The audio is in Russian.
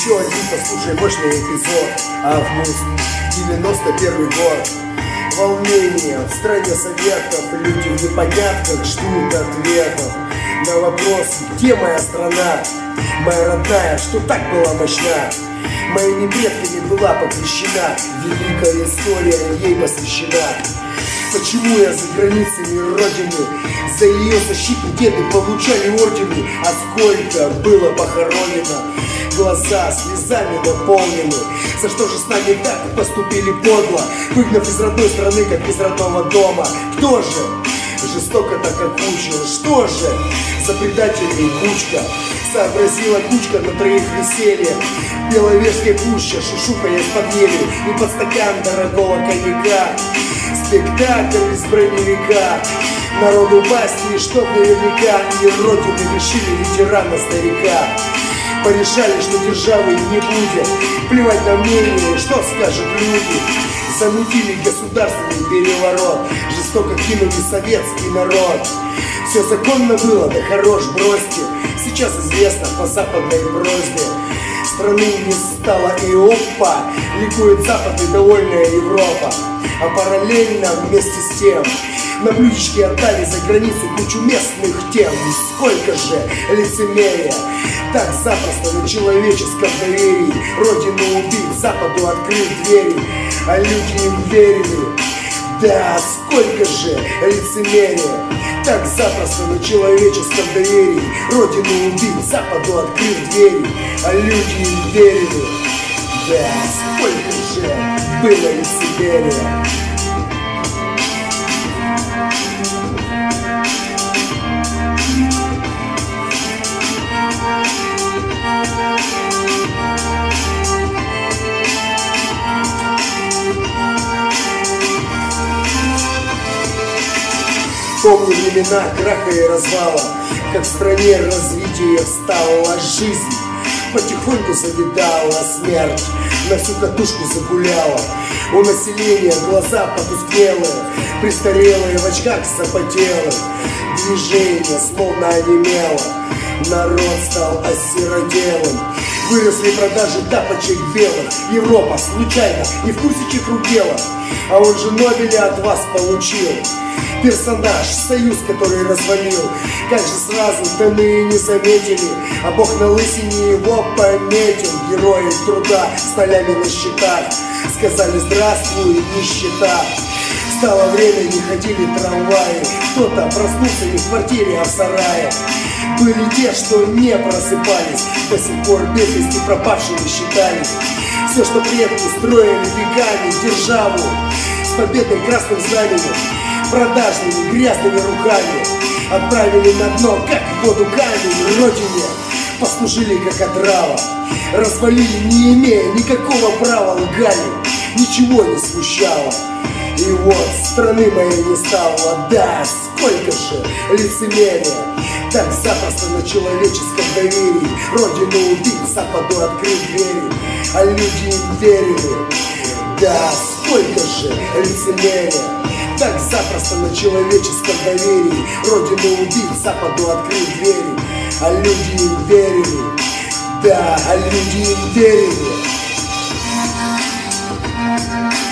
Еще один, послушай, мощный эпизод. Август, 91 год. Волнение в стране советов. Люди в непонятках ждут ответов на вопрос, где моя страна? Моя родная, что так была мощна. Моими предками была покрещена. Великая история ей посвящена. Почему я за границами родины? За ее защиту деды получали ордены. А сколько было похоронено? Глаза слезами наполнены. За что же с нами так поступили подло, выгнав из родной страны, как из родного дома? Кто же жестоко так окучил? Что же за предателей кучка? Сообразила кучка на троих веселье. Беловежская пуща, шушукая из-под ели и под стакан дорогого коньяка. Спектакль из броневика. Народу басни, чтоб наверняка и родины лишили ветерана старика. Порешали, что державы не будет. Плевать на мнение, что скажут люди. Замутили государственный переворот. Жестоко кинули советский народ. Все законно было, да хорош, бросьте. Сейчас известно по западной просьбе. Страны не стало и опа. Ликует Запад и довольная Европа. А параллельно вместе с тем на блюдечке отдали за границу кучу местных тем. Сколько же лицемерия. Так запросто на человеческом доверии. Родину убить, Западу открыть двери. А люди им верили. Да, сколько же лицемерия. Так запросто на человеческом доверии. Родину убить, Западу открыть двери. А люди им верили. Да, сколько же было лицемерия. Помню времена краха и развала, как в стране развитие встала жизнь. Потихоньку завидала смерть, на всю катушку загуляла. У населения глаза потускнелые, престарелые в очках запотелых. Движение словно онемело, народ стал осиротелым. Выросли продажи тапочек белых. Европа случайно, не в курсе чьих рук дело. А он же Нобеля от вас получил. Персонаж, союз, который развалил. Как же сразу-то мы и не заметили. А Бог на лысине его пометил. Герои труда с полями на счетах сказали здравствуй, нищета. Стало время, не ходили трамваи. Кто-то проснулся не в квартире, а в сарае. Были те, что не просыпались, до сих пор без вести пропавшими считались. Все, что предки строили веками державу, с победой красным знаменем, продажными грязными руками отправили на дно, как в воду камень. Родине послужили как отрава, развалили, не имея никакого права, лгали, ничего не смущало. И вот страны моей не стало. Да, сколько же лицемерия. Так запросто на человеческом доверии. Родину убить, Западу открыть двери. А люди им верили. Да, сколько же лицемерия. Так запросто на человеческом доверии. Родину убить, Западу открыть двери. А люди им верили. Да, а люди им верили.